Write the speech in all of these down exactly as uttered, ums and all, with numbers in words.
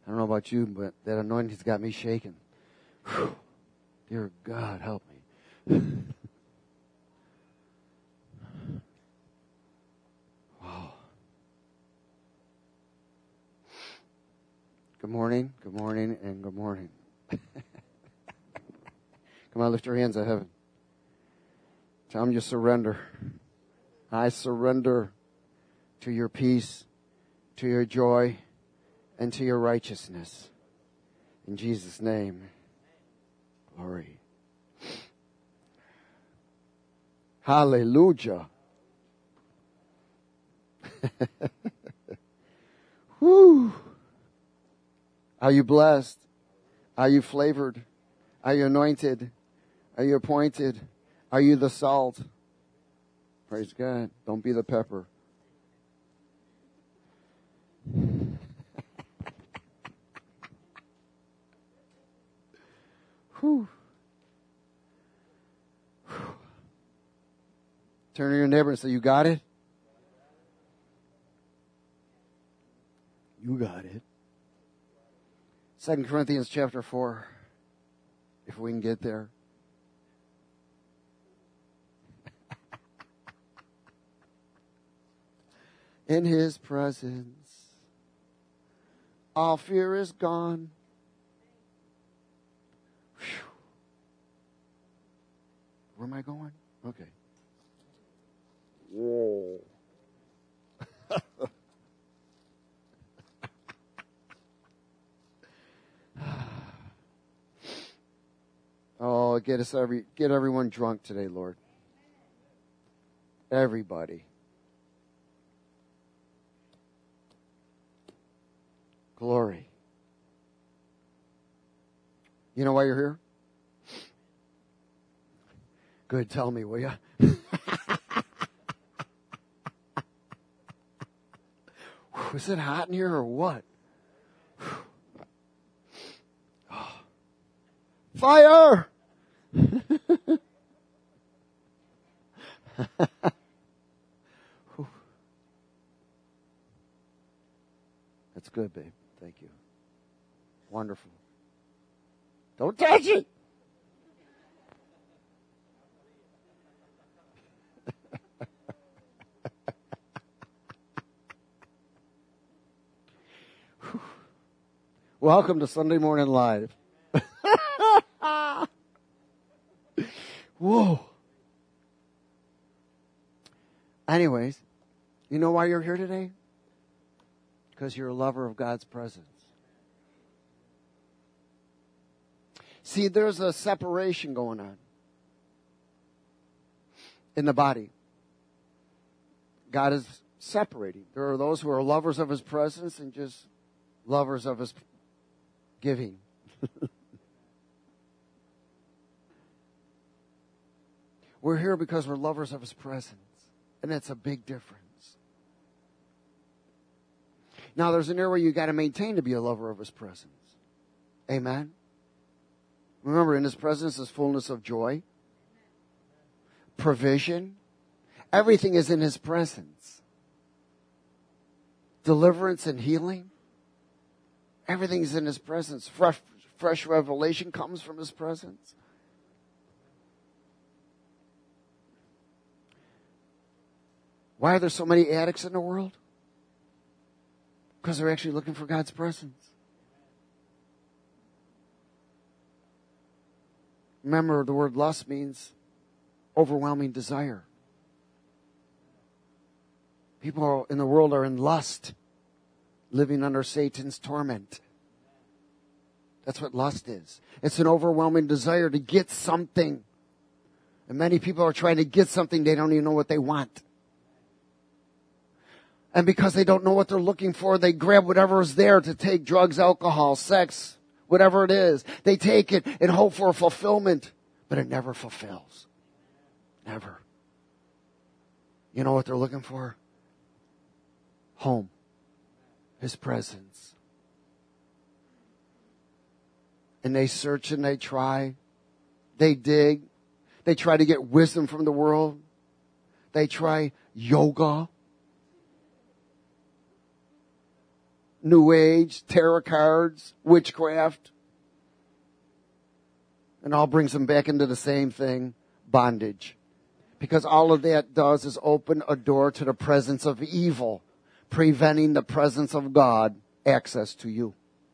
I don't know about you, but that anointing's got me shaking. Whew. Dear God, help me. Wow. Good morning, good morning, and good morning. Come on, lift your hands to heaven. Tell them you surrender. I surrender to your peace, to your joy, and to your righteousness. In Jesus' name, glory. Hallelujah. Whew. Are you blessed? Are you flavored? Are you anointed? Are you appointed? Are you the salt? Praise God. Don't be the pepper. Whew. Whew. Turn to your neighbor and say, you got it? You got it. Second Corinthians chapter four. If we can get there. In His presence, all fear is gone. Whew. Where am I going? Okay. Whoa. Oh, get us every get everyone drunk today, Lord. Everybody. Glory. You know why you're here? Good, tell me, will you? Is it hot in here or what? Oh. Fire! That's good, babe. Thank you. Wonderful. Don't touch it! Welcome to Sunday Morning Live. Whoa. Anyways, you know why you're here today? Because you're a lover of God's presence. See, there's a separation going on in the body. God is separating. There are those who are lovers of His presence and just lovers of His giving. We're here because we're lovers of His presence. And that's a big difference. Now, there's an area you got to maintain to be a lover of His presence. Amen? Remember, in His presence is fullness of joy, provision. Everything is in His presence. Deliverance and healing. Everything is in His presence. Fresh, fresh revelation comes from His presence. Why are there so many addicts in the world? Because they're actually looking for God's presence. Remember, the word lust means overwhelming desire. People in the world are in lust, living under Satan's torment. That's what lust is. It's an overwhelming desire to get something. And many people are trying to get something they don't even know what they want. And because they don't know what they're looking for, they grab whatever is there to take drugs, alcohol, sex, whatever it is. They take it and hope for fulfillment, but it never fulfills. Never. You know what they're looking for? Home. His presence. And they search and they try. They dig. They try to get wisdom from the world. They try yoga. New Age, tarot cards, witchcraft. And all brings them back into the same thing, bondage. Because all of that does is open a door to the presence of evil, preventing the presence of God access to you.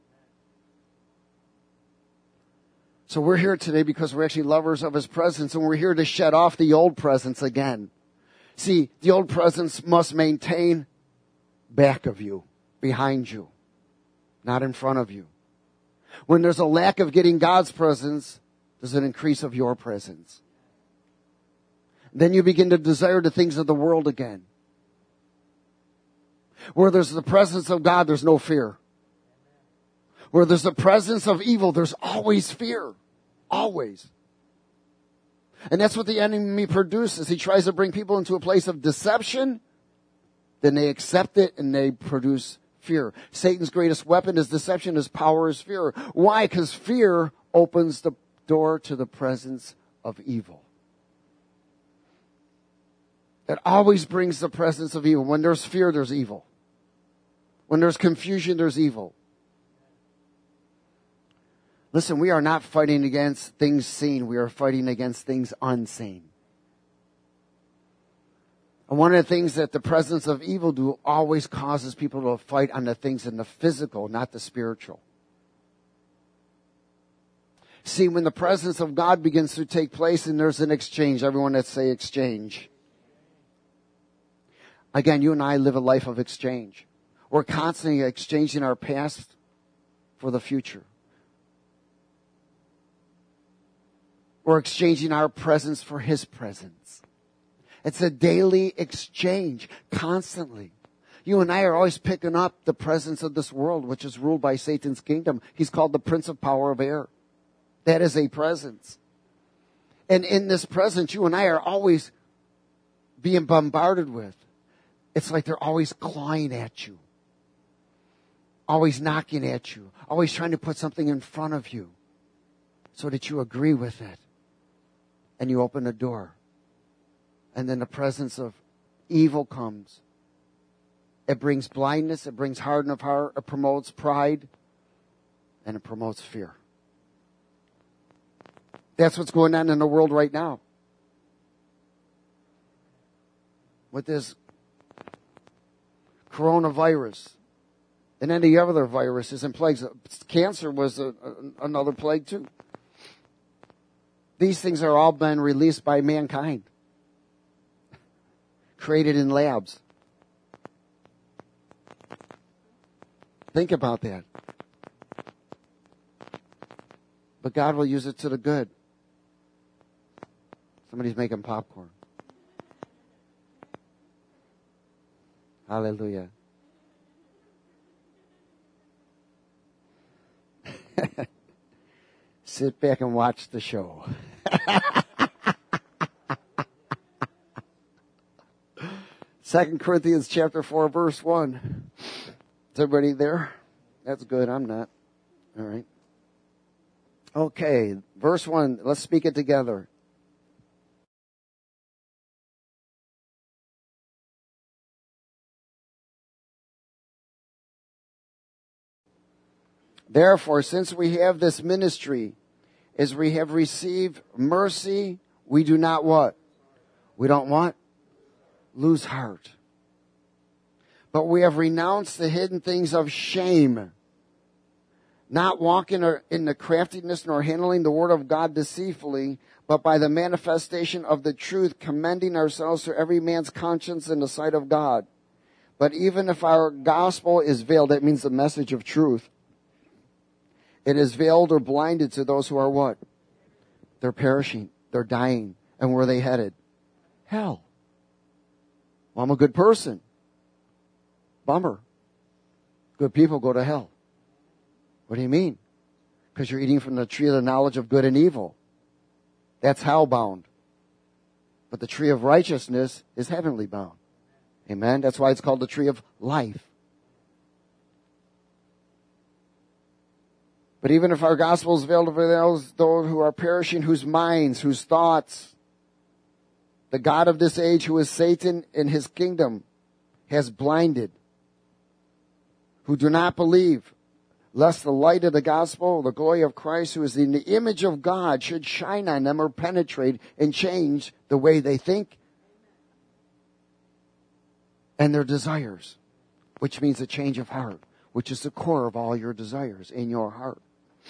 So we're here today because we're actually lovers of His presence, and we're here to shed off the old presence again. See, the old presence must maintain back of you, behind you, not in front of you. When there's a lack of getting God's presence, there's an increase of your presence. Then you begin to desire the things of the world again. Where there's the presence of God, there's no fear. Where there's the presence of evil, there's always fear. Always. And that's what the enemy produces. He tries to bring people into a place of deception. Then they accept it and they produce fear. Satan's greatest weapon is deception. His power is fear. Why? Because fear opens the door to the presence of evil. It always brings the presence of evil. When there's fear, there's evil. When there's confusion, there's evil. Listen, we are not fighting against things seen. We are fighting against things unseen. And one of the things that the presence of evil do always causes people to fight on the things in the physical, not the spiritual. See, when the presence of God begins to take place and there's an exchange, everyone that say exchange. Again, you and I live a life of exchange. We're constantly exchanging our past for the future. We're exchanging our presence for His presence. It's a daily exchange, constantly. You and I are always picking up the presence of this world, which is ruled by Satan's kingdom. He's called the Prince of Power of Air. That is a presence. And in this presence, you and I are always being bombarded with. It's like they're always clawing at you. Always knocking at you. Always trying to put something in front of you so that you agree with it. And you open the door. And then the presence of evil comes. It brings blindness. It brings hardening of heart. It promotes pride. And it promotes fear. That's what's going on in the world right now. With this coronavirus and any other viruses and plagues. Cancer was a, a, another plague too. These things are all been released by mankind. Created in labs. Think about that. But God will use it to the good. Somebody's making popcorn. Hallelujah. Sit back and watch the show. Second Corinthians chapter four, verse one. Is everybody there? That's good. I'm not. All right. Okay. Verse one. Let's speak it together. Therefore, since we have this ministry, as we have received mercy, we do not what? We don't what? Lose heart. But we have renounced the hidden things of shame, not walking in the craftiness nor handling the word of God deceitfully, but by the manifestation of the truth, commending ourselves to every man's conscience in the sight of God. But even if our gospel is veiled, that means the message of truth, it is veiled or blinded to those who are what? They're perishing. They're dying. And where are they headed? Hell. Well, I'm a good person. Bummer. Good people go to hell. What do you mean? Because you're eating from the tree of the knowledge of good and evil. That's hell bound. But the tree of righteousness is heavenly bound. Amen? That's why it's called the tree of life. But even if our gospel is veiled over those, those who are perishing, whose minds, whose thoughts, the God of this age, who is Satan in his kingdom, has blinded, who do not believe, lest the light of the gospel, the glory of Christ, who is in the image of God, should shine on them or penetrate and change the way they think and their desires, which means a change of heart, which is the core of all your desires in your heart.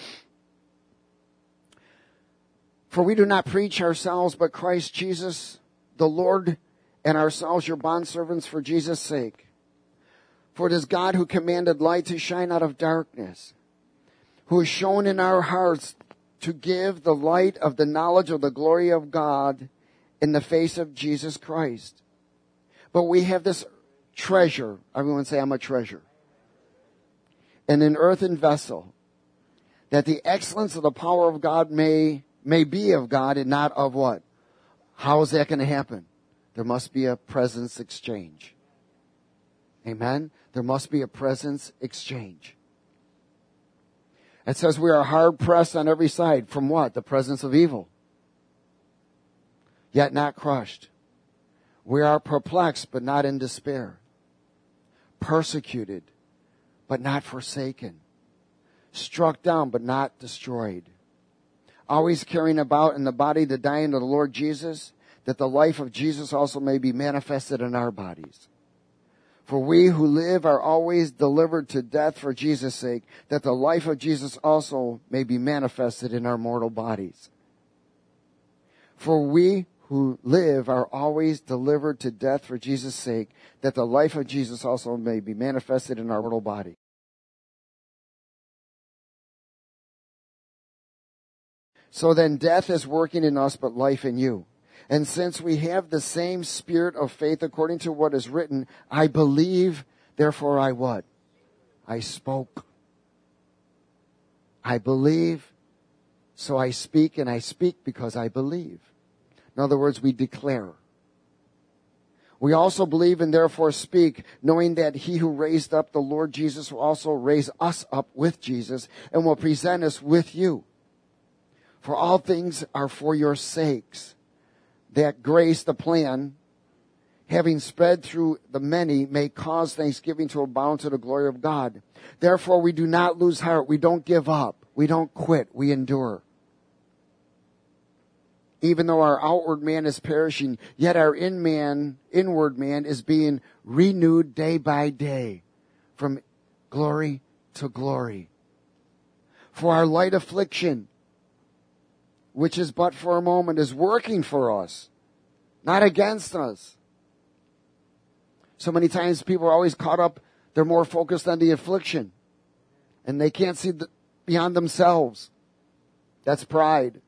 For we do not preach ourselves, but Christ Jesus, the Lord, and ourselves your bondservants for Jesus' sake. For it is God who commanded light to shine out of darkness, who has shown in our hearts to give the light of the knowledge of the glory of God in the face of Jesus Christ. But we have this treasure. Everyone say, I'm a treasure. In an earthen vessel, that the excellence of the power of God may, may be of God and not of what? How is that going to happen? There must be a presence exchange. Amen? There must be a presence exchange. It says we are hard pressed on every side. From what? The presence of evil. Yet not crushed. We are perplexed, but not in despair. Persecuted, but not forsaken. Struck down, but not destroyed. Always carrying about in the body the dying of the Lord Jesus, that the life of Jesus also may be manifested in our bodies. For we who live are always delivered to death for Jesus' sake, that the life of Jesus also may be manifested in our mortal bodies. For we who live are always delivered to death for Jesus' sake, that the life of Jesus also may be manifested in our mortal body. So then death is working in us, but life in you. And since we have the same spirit of faith according to what is written, I believe, therefore I what? I spoke. I believe, so I speak, and I speak because I believe. In other words, we declare. We also believe and therefore speak, knowing that he who raised up the Lord Jesus will also raise us up with Jesus and will present us with you. For all things are for your sakes, that grace, the plan, having spread through the many, may cause thanksgiving to abound to the glory of God. Therefore, we do not lose heart. We don't give up. We don't quit. We endure. Even though our outward man is perishing, yet our in man, inward man is being renewed day by day from glory to glory. For our light affliction, which is but for a moment, is working for us, not against us. So many times people are always caught up, they're more focused on the affliction, and they can't see the, beyond themselves. That's pride.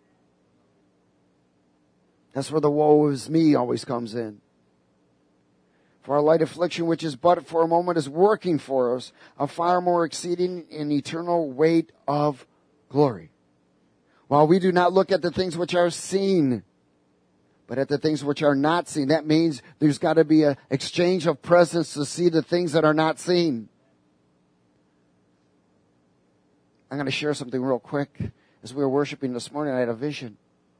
That's where the woe is me always comes in. For our light affliction, which is but for a moment, is working for us a far more exceeding and eternal weight of glory. While we do not look at the things which are seen, but at the things which are not seen. That means there's got to be an exchange of presence to see the things that are not seen. I'm going to share something real quick. As we were worshiping this morning, I had a vision.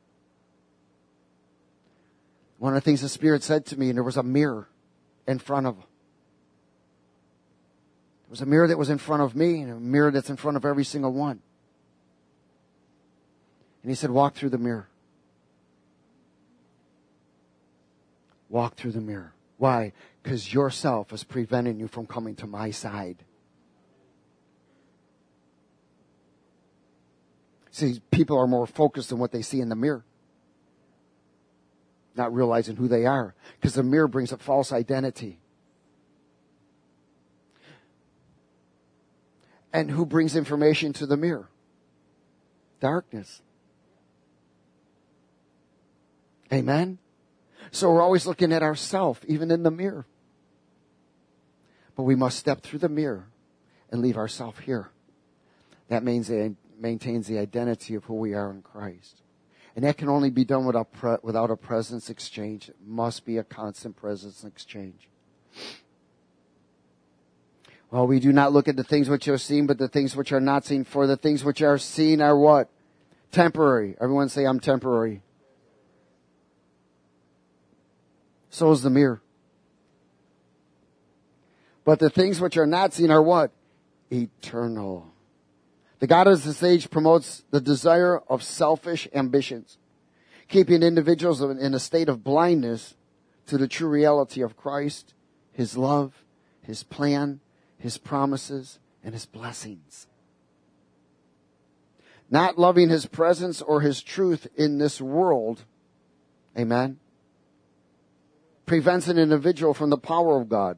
One of the things the Spirit said to me, and there was a mirror in front of. There was a mirror that was in front of me, and a mirror that's in front of every single one. And he said, walk through the mirror. Walk through the mirror. Why? Because yourself is preventing you from coming to my side. See, people are more focused on what they see in the mirror, not realizing who they are, because the mirror brings up false identity. And who brings information to the mirror? Darkness. Amen? So we're always looking at ourselves, even in the mirror. But we must step through the mirror and leave ourselves here. That means it maintains the identity of who we are in Christ. And that can only be done without, pre- without a presence exchange. It must be a constant presence exchange. Well, we do not look at the things which are seen, but the things which are not seen. For the things which are seen are what? Temporary. Everyone say, I'm temporary. So is the mirror. But the things which are not seen are what? Eternal. The God of this age promotes the desire of selfish ambitions, keeping individuals in a state of blindness to the true reality of Christ, His love, His plan, His promises, and His blessings. Not loving His presence or His truth in this world, amen, prevents an individual from the power of God.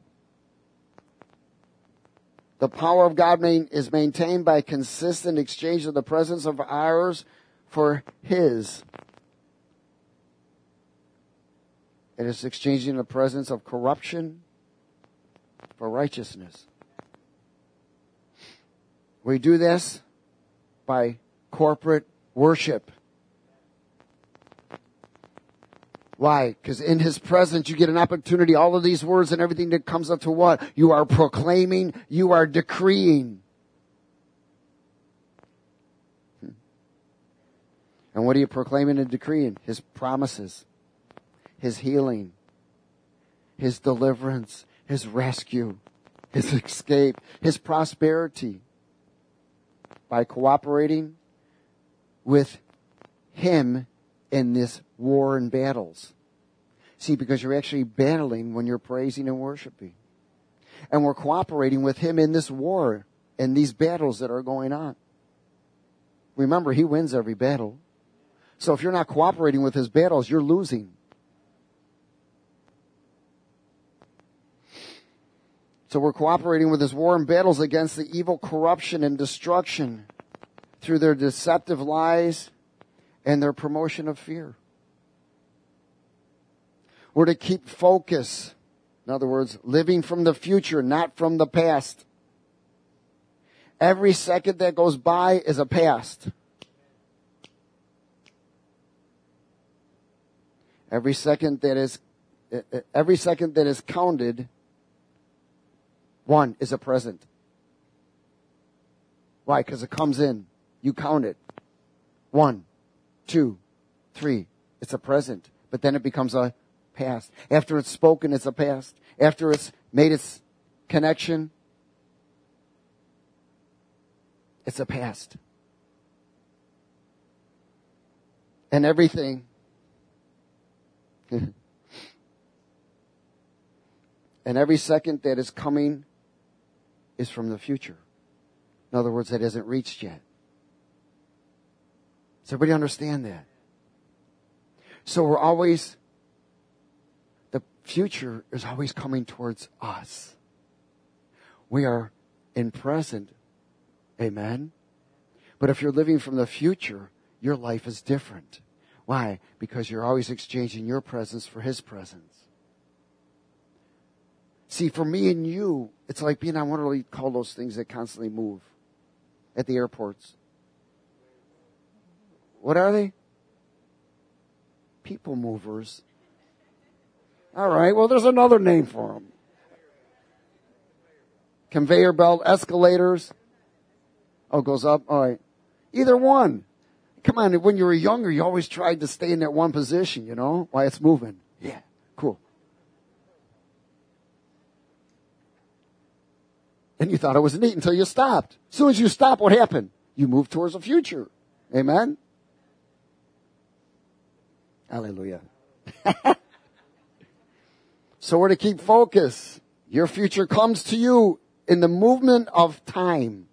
The power of God main, is maintained by consistent exchange of the presence of ours for His. It is exchanging the presence of corruption for righteousness. We do this by corporate worship. Why? Because in His presence you get an opportunity, all of these words and everything that comes up to what? You are proclaiming, you are decreeing. And what are you proclaiming and decreeing? His promises, His healing, His deliverance, His rescue, His escape, His prosperity. By cooperating with Him in this war and battles. See, because you're actually battling when you're praising and worshiping. And we're cooperating with Him in this war and these battles that are going on. Remember, He wins every battle. So if you're not cooperating with His battles, you're losing. So we're cooperating with His war and battles against the evil corruption and destruction through their deceptive lies and their promotion of fear. We're to keep focus. In other words, living from the future, not from the past. Every second that goes by is a past. Every second that is, every second that is counted, one is a present. Why? Because it comes in. You count it. One, two, three. It's a present. But then it becomes a past. After it's spoken, it's a past. After it's made its connection, it's a past. And everything. And every second that is coming is from the future. In other words, that hasn't reached yet. Does everybody understand that? So we're always, the future is always coming towards us. We are in present. Amen? But if you're living from the future, your life is different. Why? Because you're always exchanging your presence for His presence. See, for me and you, it's like being on one of what call those things that constantly move at the airports. What are they? People movers. All right, well, there's another name for them. Conveyor belt, escalators. Oh, it goes up? All right. Either one. Come on, when you were younger, you always tried to stay in that one position, you know? Why it's moving. Yeah, cool. And you thought it was neat until you stopped. As soon as you stop, what happened? You moved towards the future. Amen? Hallelujah. So we're to keep focus. Your future comes to you in the movement of time.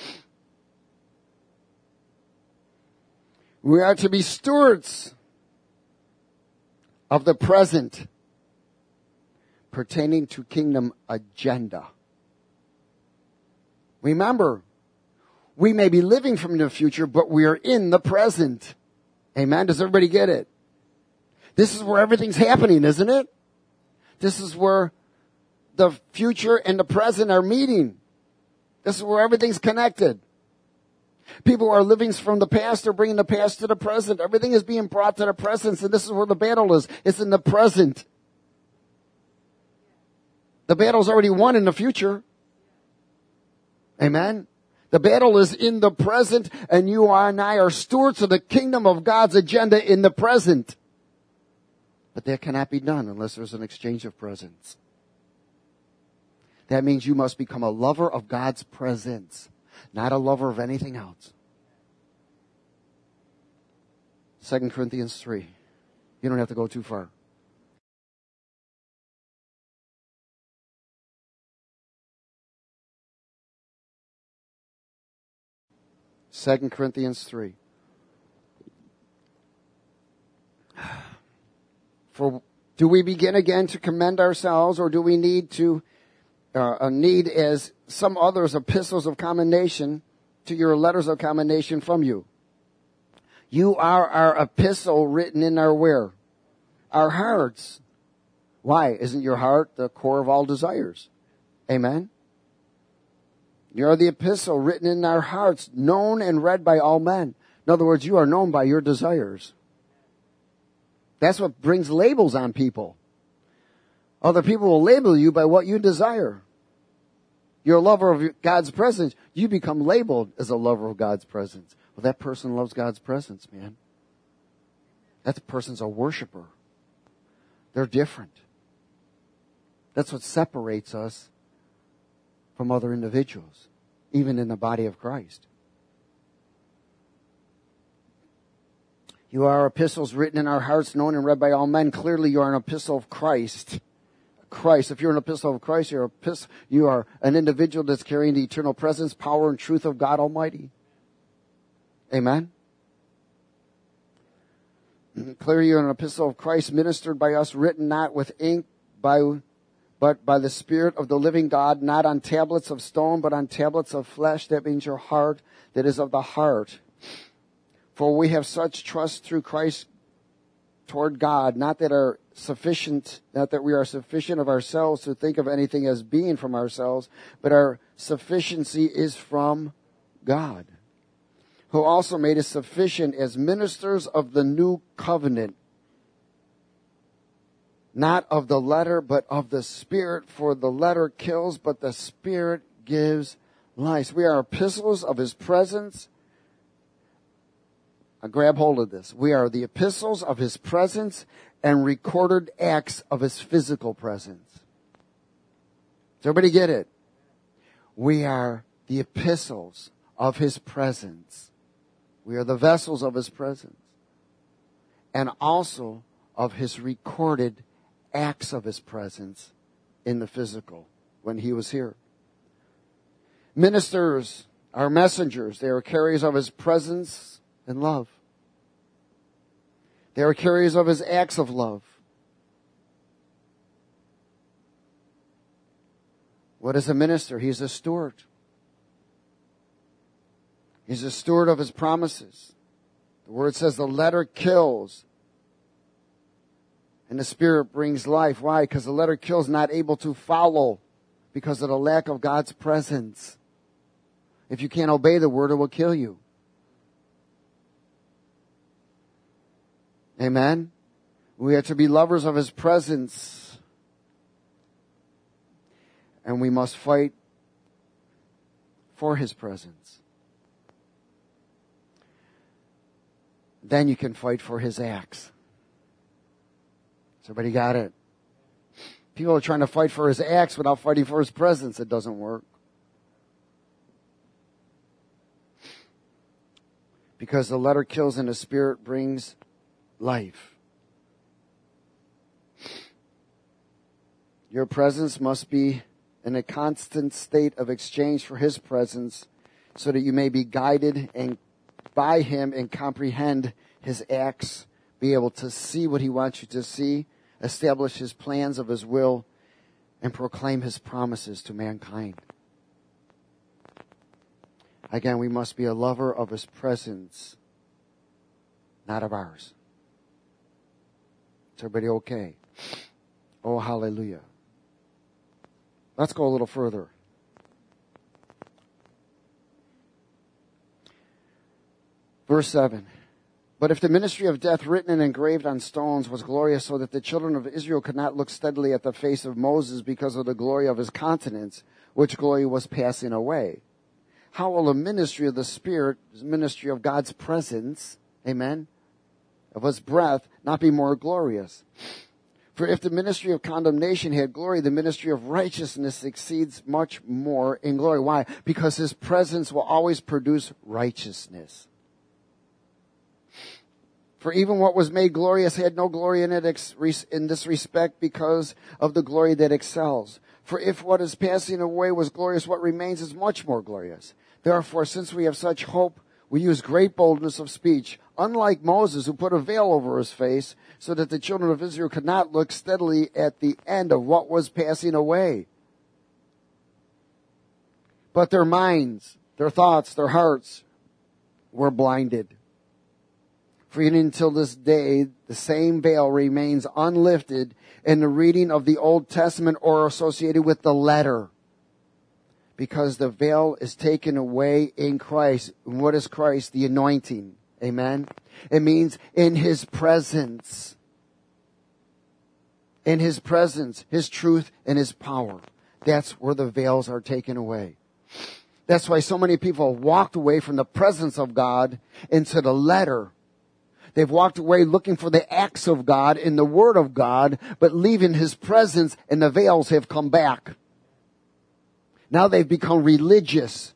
We are to be stewards of the present pertaining to kingdom agenda. Remember, we may be living from the future, but we are in the present. Amen? Does everybody get it? This is where everything's happening, isn't it? This is where the future and the present are meeting. This is where everything's connected. People who are living from the past are bringing the past to the present. Everything is being brought to the present, and this is where the battle is. It's in the present. The battle's already won in the future. Amen? The battle is in the present, and you and I are stewards of the kingdom of God's agenda in the present. But that cannot be done unless there's an exchange of presence. That means you must become a lover of God's presence, not a lover of anything else. Second Corinthians three. You don't have to go too far. Second Corinthians three. For do we begin again to commend ourselves, or do we need to uh, need as some others epistles of commendation to your letters of commendation from you? You are our epistle written in our where? Our hearts. Why? Isn't your heart the core of all desires? Amen? You are the epistle written in our hearts, known and read by all men. In other words, you are known by your desires. That's what brings labels on people. Other people will label you by what you desire. You're a lover of God's presence. You become labeled as a lover of God's presence. Well, that person loves God's presence, man. That person's a worshiper. They're different. That's what separates us from other individuals, even in the body of Christ. You are epistles written in our hearts, known and read by all men. Clearly, you are an epistle of Christ. Christ. If you're an epistle of Christ, you're, a epistle, you are an individual that's carrying the eternal presence, power, and truth of God Almighty. Amen? Clearly, you're an epistle of Christ, ministered by us, written not with ink, by, but by the Spirit of the living God, not on tablets of stone, but on tablets of flesh. That means your heart, that is of the heart. For we have such trust through Christ toward God, not that are sufficient, not that we are sufficient of ourselves to think of anything as being from ourselves, but our sufficiency is from God, who also made us sufficient as ministers of the new covenant, not of the letter, but of the Spirit. For the letter kills, but the Spirit gives life. We are epistles of His presence. Now grab hold of this. We are the epistles of His presence and recorded acts of His physical presence. Does everybody get it? We are the epistles of His presence. We are the vessels of His presence. And also of His recorded acts of His presence in the physical when He was here. Ministers are messengers. They are carriers of His presence and love. They are carriers of His acts of love. What is a minister? He's a steward. He's a steward of His promises. The Word says the letter kills and the Spirit brings life. Why? Because the letter kills, not able to follow because of the lack of God's presence. If you can't obey the Word, it will kill you. Amen? We are to be lovers of His presence. And we must fight for His presence. Then you can fight for His acts. Everybody got it? People are trying to fight for His acts without fighting for His presence. It doesn't work. Because the letter kills and the Spirit brings life. Your presence must be in a constant state of exchange for His presence, so that you may be guided and by Him and comprehend His acts, be able to see what He wants you to see, establish His plans of His will, and proclaim His promises to mankind. Again, we must be a lover of His presence, not of ours. Is everybody okay? Oh, hallelujah. Let's go a little further. Verse seven. But if the ministry of death written and engraved on stones was glorious, so that the children of Israel could not look steadily at the face of Moses because of the glory of his countenance, which glory was passing away, how will the ministry of the Spirit, the ministry of God's presence, amen, of His breath, not be more glorious? For if the ministry of condemnation had glory, the ministry of righteousness exceeds much more in glory. Why? Because his presence will always produce righteousness. For even what was made glorious had no glory in it ex- in this respect because of the glory that excels. For if what is passing away was glorious, what remains is much more glorious. Therefore, since we have such hope, we use great boldness of speech, unlike Moses, who put a veil over his face, so that the children of Israel could not look steadily at the end of what was passing away. But their minds, their thoughts, their hearts were blinded. For even until this day, the same veil remains unlifted in the reading of the Old Testament or associated with the letter. Because the veil is taken away in Christ. And what is Christ? The anointing. Amen. It means in his presence. In his presence, his truth and his power. That's where the veils are taken away. That's why so many people walked away from the presence of God into the letter. They've walked away looking for the acts of God in the Word of God, but leaving his presence, and the veils have come back. Now they've become religious.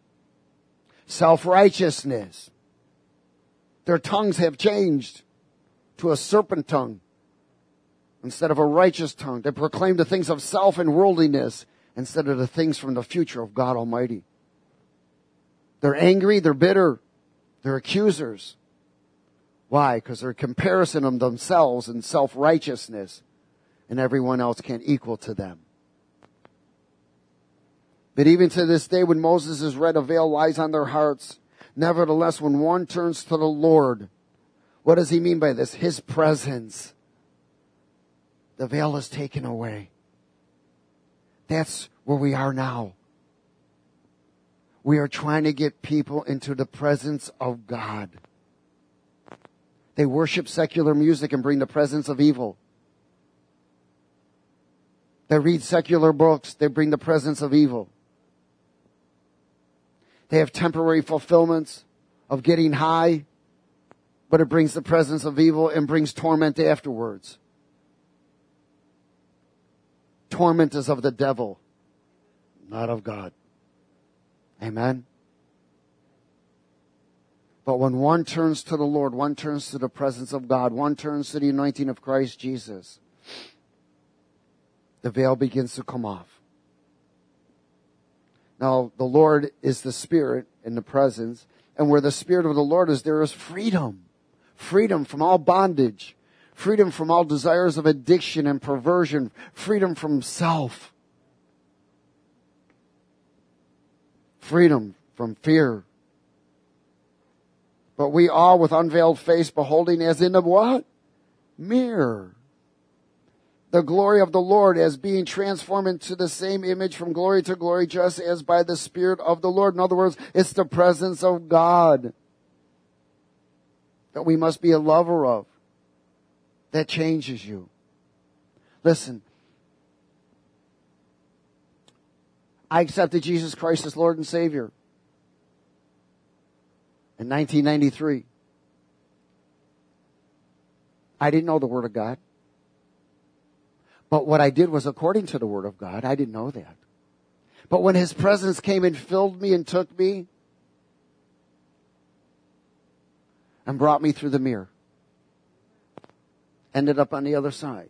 Self-righteousness. Their tongues have changed to a serpent tongue instead of a righteous tongue. They proclaim the things of self and worldliness instead of the things from the future of God Almighty. They're angry, they're bitter, they're accusers. Why? Because they're comparison of themselves and self-righteousness, and everyone else can't equal to them. But even to this day, when Moses is read, a veil lies on their hearts. Nevertheless, when one turns to the Lord, what does he mean by this? His presence. The veil is taken away. That's where we are now. We are trying to get people into the presence of God. They worship secular music and bring the presence of evil. They read secular books. They bring the presence of evil. They have temporary fulfillments of getting high, but it brings the presence of evil and brings torment afterwards. Torment is of the devil, not of God. Amen? But when one turns to the Lord, one turns to the presence of God, one turns to the anointing of Christ Jesus, the veil begins to come off. Now, the Lord is the Spirit in the presence, and where the Spirit of the Lord is, there is freedom. Freedom from all bondage. Freedom from all desires of addiction and perversion. Freedom from self. Freedom from fear. But we all with unveiled face beholding as in a what? Mirror. The glory of the Lord as being transformed into the same image from glory to glory, just as by the Spirit of the Lord. In other words, it's the presence of God that we must be a lover of. That changes you. Listen, I accepted Jesus Christ as Lord and Savior in nineteen ninety-three. I didn't know the Word of God. But what I did was according to the Word of God. I didn't know that. But when His presence came and filled me and took me and brought me through the mirror, ended up on the other side.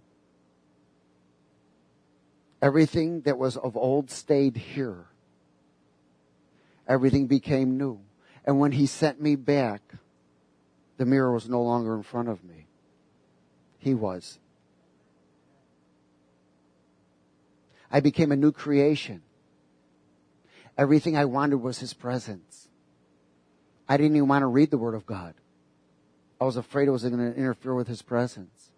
Everything that was of old stayed here. Everything became new. And when He sent me back, the mirror was no longer in front of me. He was. I became a new creation. Everything I wanted was His presence. I didn't even want to read the Word of God. I was afraid it was going to interfere with His presence.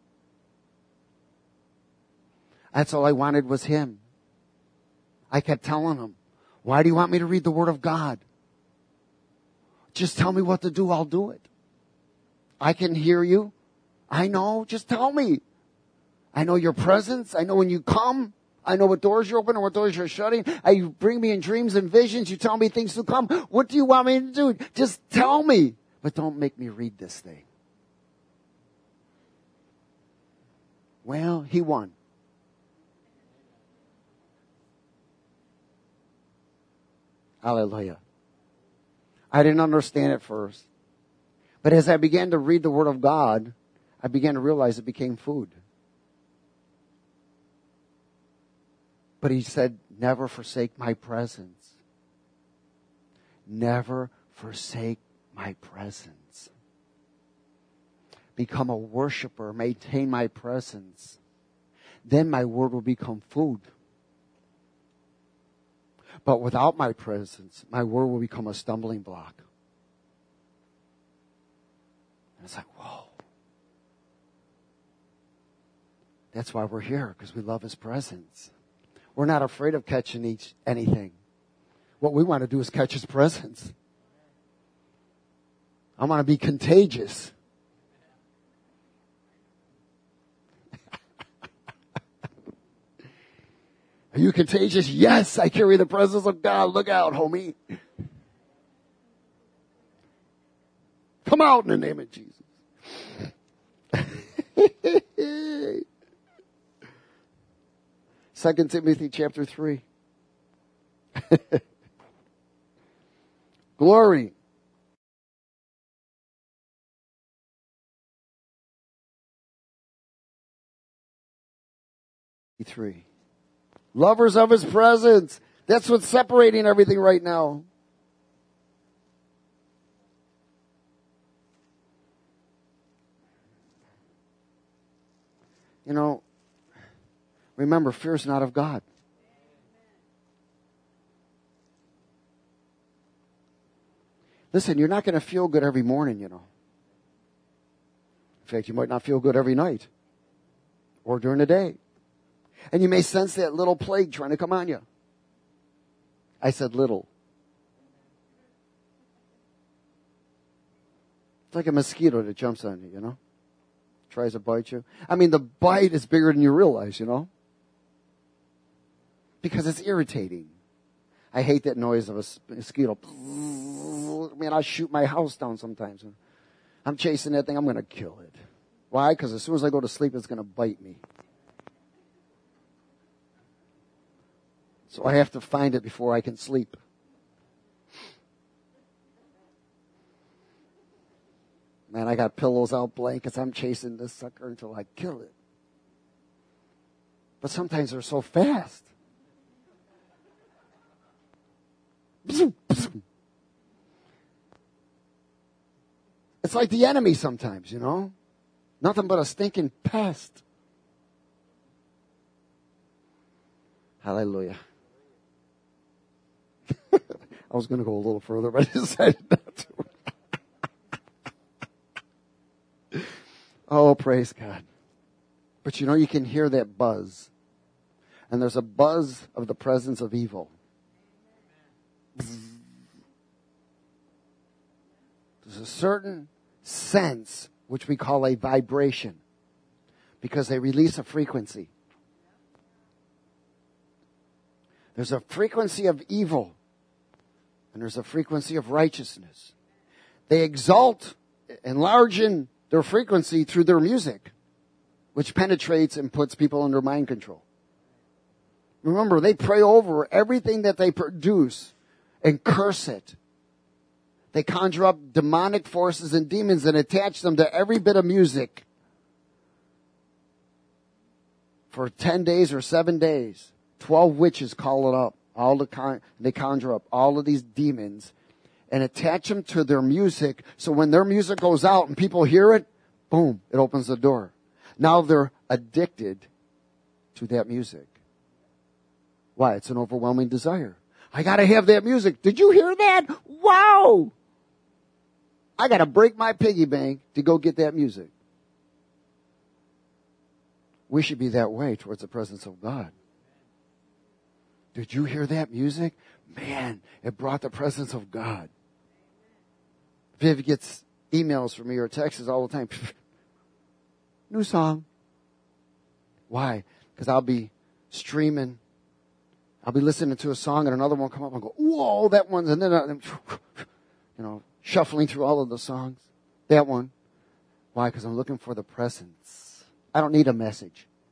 That's all I wanted was Him. I kept telling Him, why do you want me to read the Word of God? Just tell me what to do, I'll do it. I can hear you. I know, just tell me. I know your presence. I know when you come. I know what doors you're opening and what doors you're shutting. You bring me in dreams and visions. You tell me things to come. What do you want me to do? Just tell me. But don't make me read this thing. Well, he won. Hallelujah. I didn't understand it first. But as I began to read the Word of God, I began to realize it became food. But he said, never forsake my presence. Never forsake my presence. Become a worshiper. Maintain my presence. Then my word will become food. But without my presence, my word will become a stumbling block. And it's like, whoa. That's why we're here, because we love His presence. We're not afraid of catching each, anything. What we want to do is catch His presence. I want to be contagious. Are you contagious? Yes, I carry the presence of God. Look out, homie. Come out in the name of Jesus. Second Timothy chapter three. Glory. Three. Lovers of His presence. That's what's separating everything right now. You know, remember, fear is not of God. Listen, you're not going to feel good every morning, you know. In fact, you might not feel good every night or during the day. And you may sense that little plague trying to come on you. I said little. It's like a mosquito that jumps on you, you know. Tries to bite you. I mean, the bite is bigger than you realize, you know. Because it's irritating. I hate that noise of a mosquito. Man, I shoot my house down sometimes. I'm chasing that thing. I'm going to kill it. Why? Because as soon as I go to sleep, it's going to bite me. So I have to find it before I can sleep. Man, I got pillows out, blankets. I'm chasing this sucker until I kill it. But sometimes they're so fast. It's like the enemy sometimes, you know. Nothing but a stinking pest. Hallelujah. I was going to go a little further, but I decided not to. Oh, praise God. But you know, you can hear that buzz. And there's a buzz of the presence of evil. There's a certain sense, which we call a vibration, because they release a frequency. There's a frequency of evil, and there's a frequency of righteousness. They exalt, enlarge in their frequency through their music, which penetrates and puts people under mind control. Remember, they pray over everything that they produce and curse it. They conjure up demonic forces and demons and attach them to every bit of music for ten days or seven days. Twelve witches call it up. All the con- they conjure up all of these demons and attach them to their music. So when their music goes out and people hear it, boom, it opens the door. Now they're addicted to that music. Why? It's an overwhelming desire. I got to have that music. Did you hear that? Wow! I got to break my piggy bank to go get that music. We should be that way towards the presence of God. Did you hear that music? Man, it brought the presence of God. Viv gets emails from me or texts all the time. New song. Why? Because I'll be streaming. I'll be listening to a song and another one will come up and go, whoa, that one's, and then, I, you know, shuffling through all of the songs. That one. Why? Because I'm looking for the presence. I don't need a message.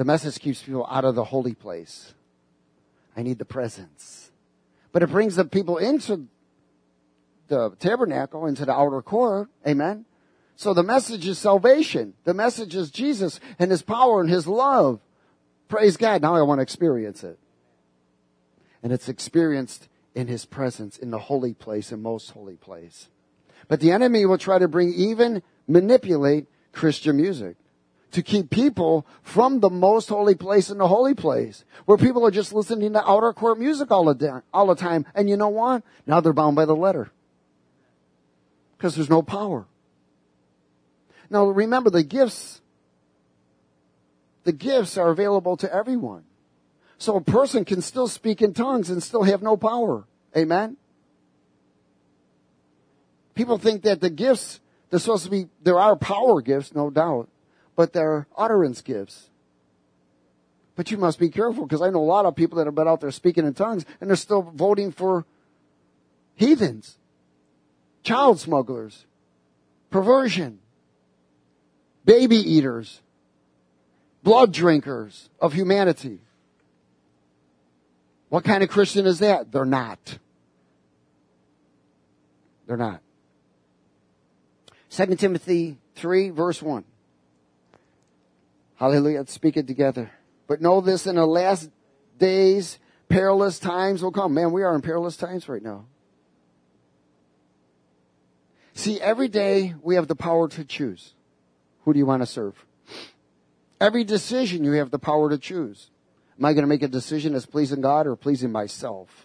The message keeps people out of the holy place. I need the presence. But it brings the people into the tabernacle, into the outer court. Amen. So the message is salvation. The message is Jesus and His power and His love. Praise God. Now I want to experience it. And it's experienced in His presence, in the holy place, in most holy place. But the enemy will try to bring, even manipulate Christian music to keep people from the most holy place in the holy place, where people are just listening to outer court music all the, day, all the time. And you know what? Now they're bound by the letter. Because there's no power. Now remember, the gifts, the gifts are available to everyone. So a person can still speak in tongues and still have no power. Amen? People think that the gifts, they're supposed to be, there are power gifts, no doubt, but they're utterance gifts. But you must be careful, because I know a lot of people that have been out there speaking in tongues and they're still voting for heathens, child smugglers, perversion, baby eaters, blood drinkers of humanity. What kind of Christian is that? They're not. They're not. Second Timothy three, verse one. Hallelujah. Let's speak it together. But know this, in the last days, perilous times will come. Man, we are in perilous times right now. See, every day we have the power to choose. Who do you want to serve? Every decision you have the power to choose. Am I going to make a decision that's pleasing God or pleasing myself?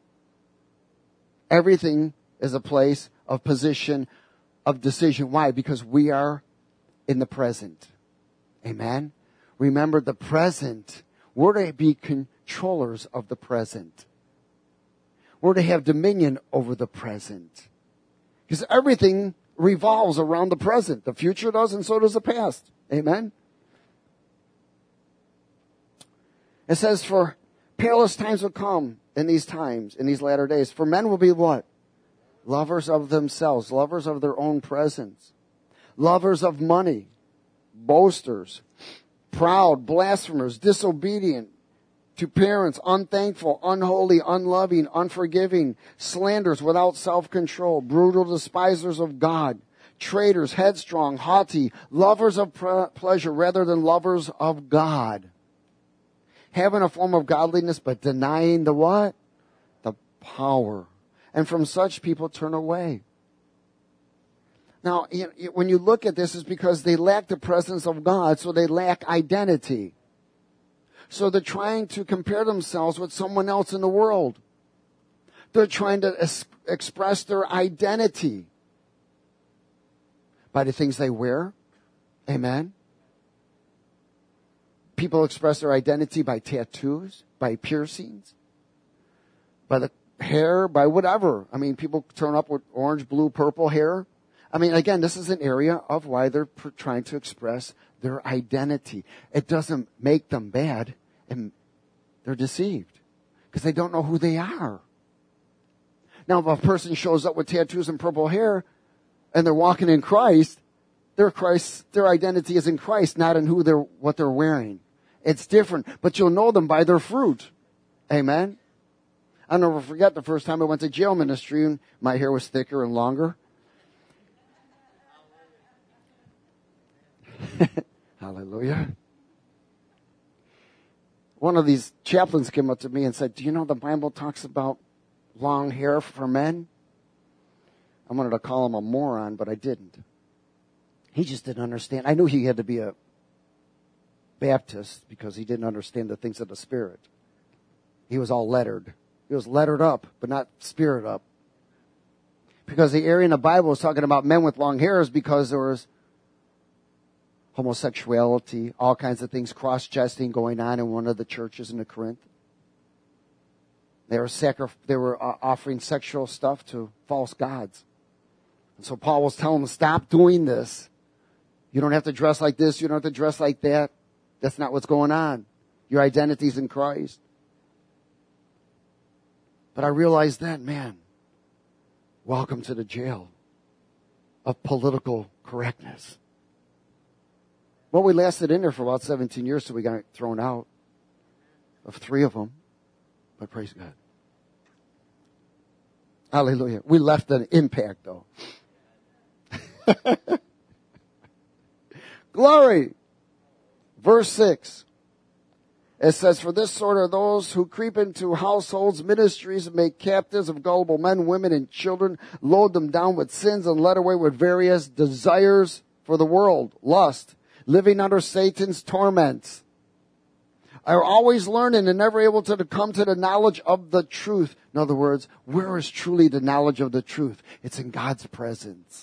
Everything is a place of position of decision. Why? Because we are in the present. Amen? Remember, the present. We're to be controllers of the present. We're to have dominion over the present. Because everything revolves around the present. The future does, and so does the past. Amen? It says, for perilous times will come in these times, in these latter days. For men will be what? Lovers of themselves, lovers of their own presence, lovers of money, boasters, proud, blasphemers, disobedient to parents, unthankful, unholy, unloving, unforgiving, slanderers, without self-control, brutal, despisers of God, traitors, headstrong, haughty, lovers of pre- pleasure rather than lovers of God. Having a form of godliness, but denying the what? The power. And from such people turn away. Now, when you look at this, it's because they lack the presence of God, so they lack identity. So they're trying to compare themselves with someone else in the world. They're trying to es- express their identity by the things they wear. Amen. People express their identity by tattoos, by piercings, by the hair, by whatever. I mean, people turn up with orange, blue, purple hair. I mean, again, this is an area of why they're pr- trying to express their identity. It doesn't make them bad, and they're deceived because they don't know who they are. Now, if a person shows up with tattoos and purple hair and they're walking in Christ, their Christ, their identity is in Christ, not in who they're, what they're wearing. It's different, but you'll know them by their fruit. Amen. I'll never forget the first time I went to jail ministry and my hair was thicker and longer. Hallelujah. One of these chaplains came up to me and said, do you know the Bible talks about long hair for men? I wanted to call him a moron, but I didn't. He just didn't understand. I knew he had to be a Baptist because he didn't understand the things of the Spirit. He was all lettered. He was lettered up, but not spirit up. Because the area in the Bible was talking about men with long hair is because there was homosexuality, all kinds of things, cross-dressing going on in one of the churches in the Corinth. They were, sacri- they were uh, offering sexual stuff to false gods. And so Paul was telling them, stop doing this. You don't have to dress like this. You don't have to dress like that. That's not what's going on. Your identity's in Christ. But I realized then, man, welcome to the jail of political correctness. Well, we lasted in there for about seventeen years, so we got thrown out of three of them. But praise God. Hallelujah. We left an impact, though. Glory. Verse six. It says, for this sort are those who creep into households, ministries, and make captives of gullible men, women, and children, load them down with sins, and led away with various desires for the world, lust, living under Satan's torments. Are always learning and never able to come to the knowledge of the truth. In other words, where is truly the knowledge of the truth? It's in God's presence.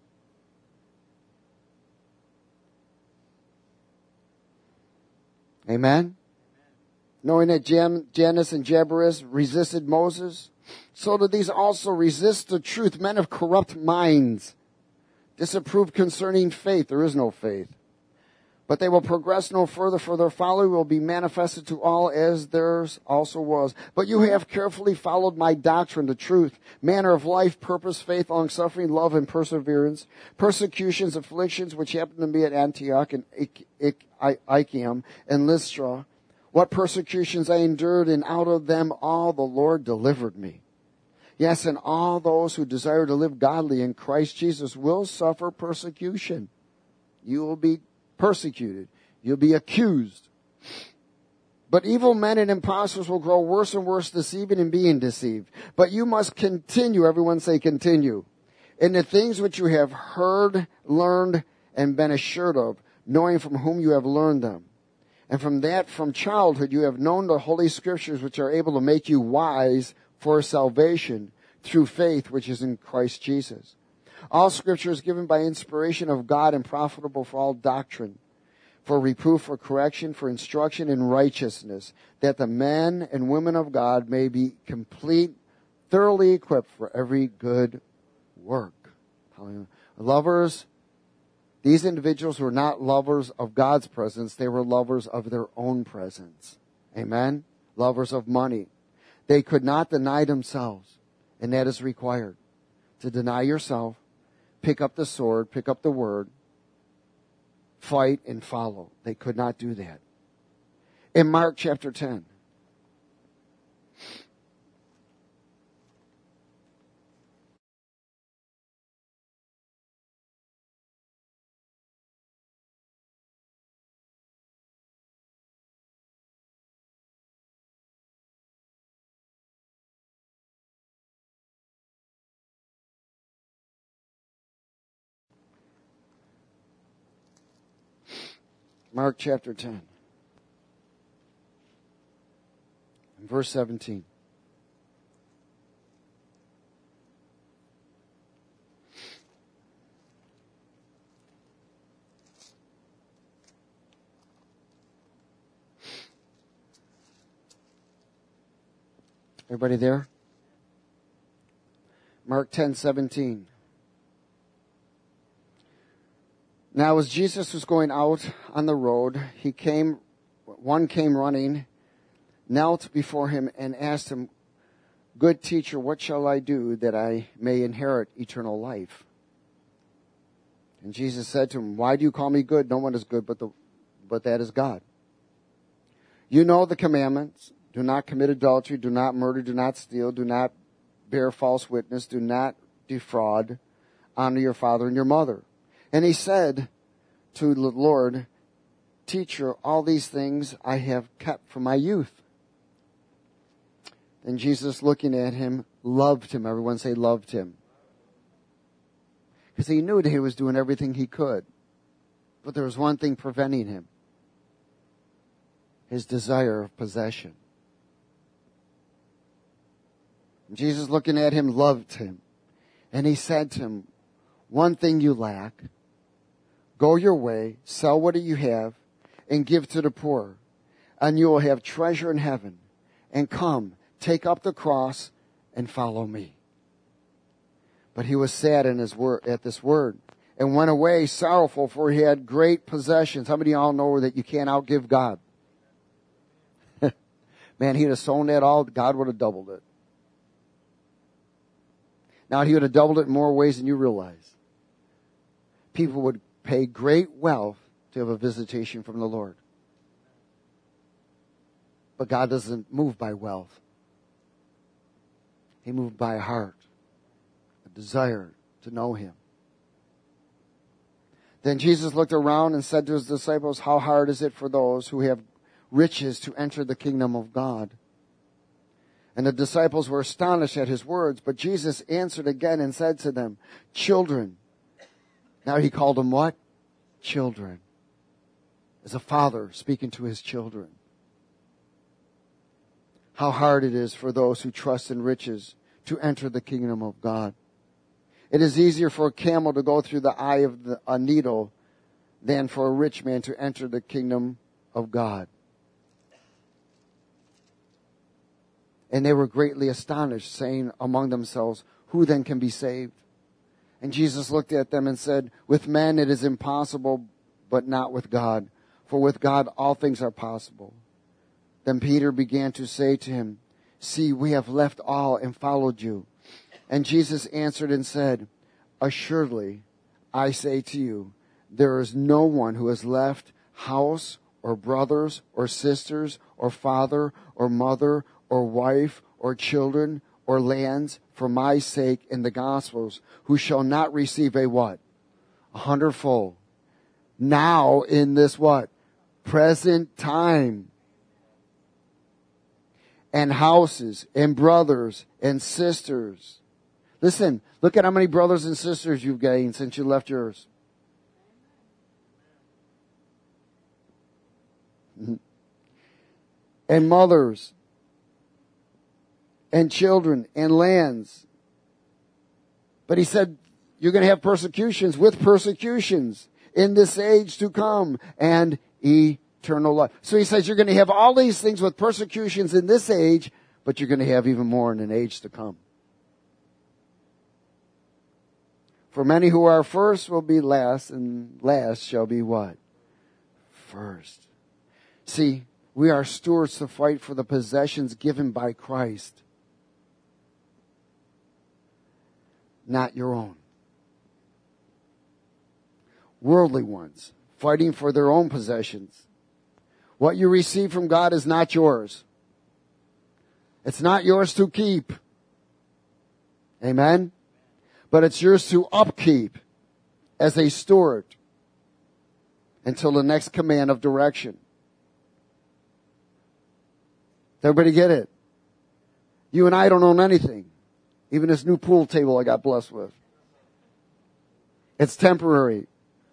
Amen? Knowing that Jan, Jannes and Jambres resisted Moses, so did these also resist the truth. Men of corrupt minds, disapproved concerning faith. There is no faith. But they will progress no further, for their folly will be manifested to all, as theirs also was. But you have carefully followed my doctrine, the truth, manner of life, purpose, faith, long-suffering, love, and perseverance, persecutions, afflictions, which happened to me at Antioch and Iconium and Lystra. What persecutions I endured, and out of them all the Lord delivered me. Yes, and all those who desire to live godly in Christ Jesus will suffer persecution. You will be persecuted. You'll be accused. But evil men and impostors will grow worse and worse, deceiving and being deceived. But you must continue, everyone say continue, in the things which you have heard, learned, and been assured of, knowing from whom you have learned them. And from that, from childhood, you have known the Holy Scriptures, which are able to make you wise for salvation through faith, which is in Christ Jesus. All Scripture is given by inspiration of God and profitable for all doctrine, for reproof, for correction, for instruction in righteousness, that the men and women of God may be complete, thoroughly equipped for every good work. Hallelujah. Lovers, these individuals were not lovers of God's presence. They were lovers of their own presence. Amen? Lovers of money. They could not deny themselves, and that is required. To deny yourself, pick up the sword, pick up the word, fight and follow. They could not do that. In Mark chapter ten, Mark chapter ten, verse seventeen. Everybody there? Mark ten seventeen. Now as Jesus was going out on the road, he came, one came running, knelt before him and asked him, Good teacher, what shall I do that I may inherit eternal life? And Jesus said to him, Why do you call me good? No one is good but the, but that is God. You know the commandments. Do not commit adultery, do not murder, do not steal, do not bear false witness, do not defraud, honor your father and your mother. And he said to the Lord, Teacher, all these things I have kept from my youth. And Jesus, looking at him, loved him. Everyone say loved him. Because he knew that he was doing everything he could. But there was one thing preventing him. His desire of possession. And Jesus, looking at him, loved him. And he said to him, One thing you lack. Go your way, sell what you have, and give to the poor, and you will have treasure in heaven. And come, take up the cross, and follow me. But he was sad in his word, at this word, and went away sorrowful, for he had great possessions. How many of y'all know that you can't outgive God? Man, he'd have sown that all, God would have doubled it. Now, he would have doubled it in more ways than you realize. People would pay great wealth to have a visitation from the Lord. But God doesn't move by wealth. He moved by a heart, a desire to know Him. Then Jesus looked around and said to His disciples, how hard is it for those who have riches to enter the kingdom of God? And the disciples were astonished at His words, but Jesus answered again and said to them, children. Now He called them what? Children. As a father speaking to his children. How hard it is for those who trust in riches to enter the kingdom of God. It is easier for a camel to go through the eye of the, a needle than for a rich man to enter the kingdom of God. And they were greatly astonished, saying among themselves, who then can be saved? And Jesus looked at them and said, with men it is impossible, but not with God. For with God all things are possible. Then Peter began to say to him, see, we have left all and followed you. And Jesus answered and said, assuredly, I say to you, there is no one who has left house or brothers or sisters or father or mother or wife or children or lands for my sake in the Gospels, who shall not receive a what? A hundredfold. Now in this what? Present time. And houses and brothers and sisters. Listen, look at how many brothers and sisters you've gained since you left yours. And mothers and children and lands. But He said, you're going to have persecutions with persecutions in this age to come and eternal life. So He says you're going to have all these things with persecutions in this age, but you're going to have even more in an age to come. For many who are first will be last, and last shall be what? First. See, we are stewards to fight for the possessions given by Christ, not your own. Worldly ones, fighting for their own possessions. What you receive from God is not yours. It's not yours to keep. Amen? But it's yours to upkeep as a steward until the next command of direction. Does everybody get it? You and I don't own anything. Even this new pool table I got blessed with. It's temporary.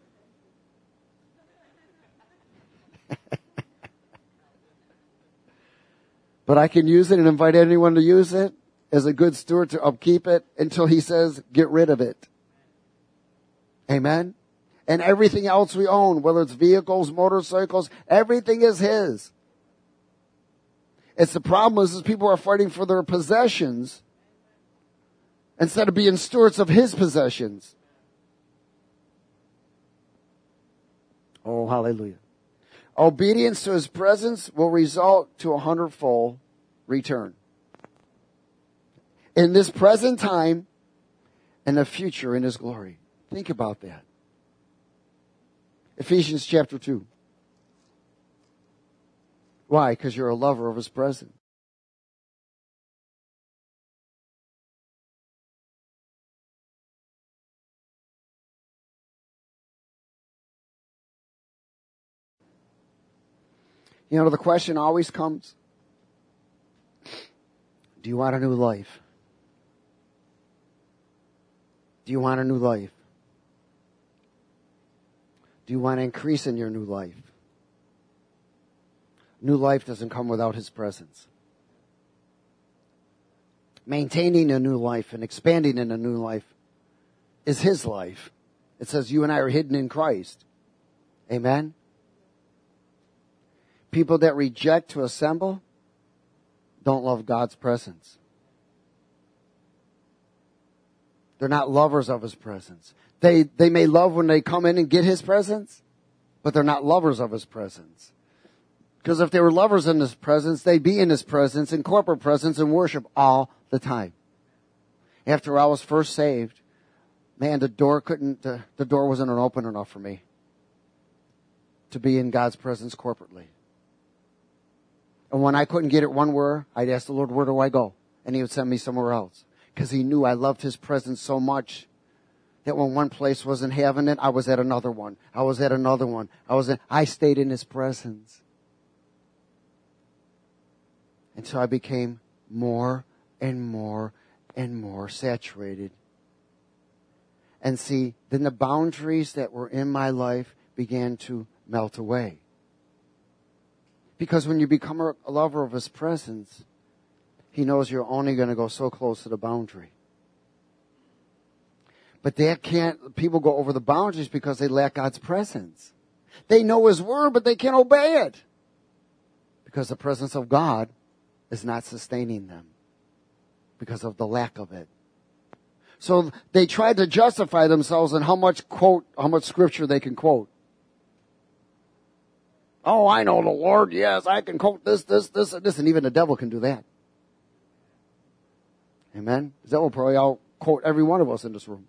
But I can use it and invite anyone to use it as a good steward to upkeep it until He says, get rid of it. Amen? And everything else we own, whether it's vehicles, motorcycles, everything is His. It's the problem is, is people are fighting for their possessions instead of being stewards of His possessions. Oh, hallelujah. Obedience to His presence will result to a hundredfold return. In this present time and the future in His glory. Think about that. Ephesians chapter two. Why? Because you're a lover of His presence. You know, the question always comes, do you want a new life? Do you want a new life? Do you want to increase in your new life? New life doesn't come without His presence. Maintaining a new life and expanding in a new life is His life. It says you and I are hidden in Christ. Amen? People that reject to assemble don't love God's presence. They're not lovers of His presence. They, they may love when they come in and get His presence, but they're not lovers of His presence. Because if they were lovers in His presence, they'd be in His presence, in corporate presence and worship all the time. After I was first saved, man, the door couldn't, the, the door wasn't open enough for me. to be in God's presence corporately. And when I couldn't get it one where, I'd ask the Lord, where do I go? And he would send me somewhere else. Because he knew I loved his presence so much that when one place wasn't having it, I was at another one. I was at another one. I was at, I stayed in his presence. Until I became more and more and more saturated. And see, then the boundaries that were in my life began to melt away. Because when you become a lover of his presence, he knows you're only going to go so close to the boundary. But that can't, people go over the boundaries because they lack God's presence. They know his word, but they can't obey it. Because the presence of God is not sustaining them. Because of the lack of it. So they tried to justify themselves in how much quote, how much scripture they can quote. Oh, I know the Lord. Yes, I can quote this, this, this, and this. And even the devil can do that. Amen? The devil will probably all quote every one of us in this room.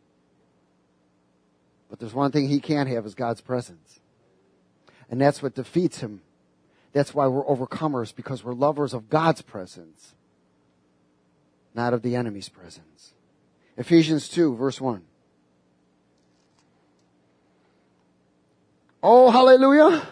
But there's one thing he can't have is God's presence. And that's what defeats him. That's why we're overcomers, because we're lovers of God's presence, not of the enemy's presence. Ephesians two, verse one. Oh, hallelujah.